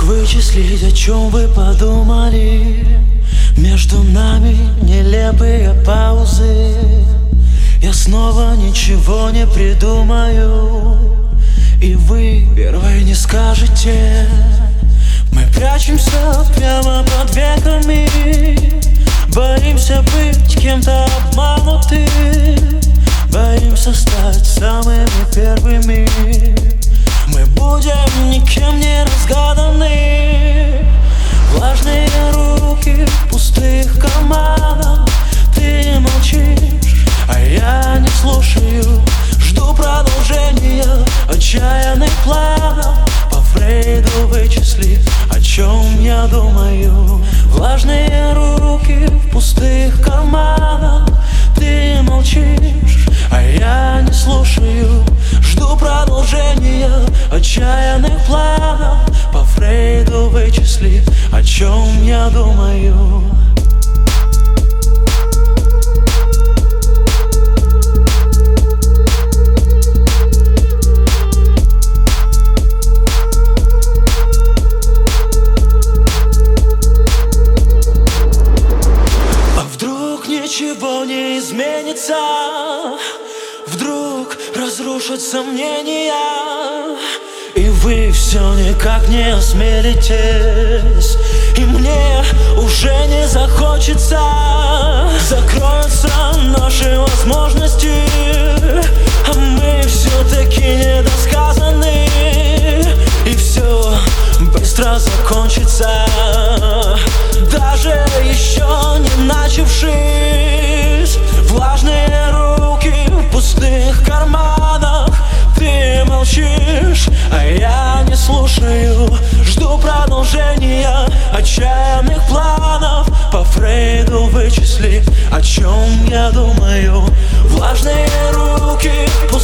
вычислить, о чем вы подумали? Между нами нелепые паузы. Я снова ничего не придумаю, и вы первой не скажете. Мы прячемся прямо под веками, боимся быть кем-то обмануты, боимся стать самыми первыми. Мы будем никем не разгаданы. Влажные руки в пустых карманах. Ты молчишь, а я не слушаю. Жду продолжения отчаянных планов. По Фрейду вычисли, о чем я думаю. Влажные руки в пустых карманах. Ты молчишь, а я не слушаю. Жду продолжения отчаянных планов. По Фрейду вычисли, о чем я думаю. Ничего не изменится, вдруг разрушат сомнения, и вы все никак не осмелитесь, и мне уже не захочется. Закроются наши возможности, а мы все-таки недосказаны, и все быстро закончится, даже еще не начавшись. Влажные руки в пустых карманах. Ты молчишь, а я не слушаю. Жду продолжения отчаянных планов. По Фрейду вычисли, о чем я думаю. Влажные руки в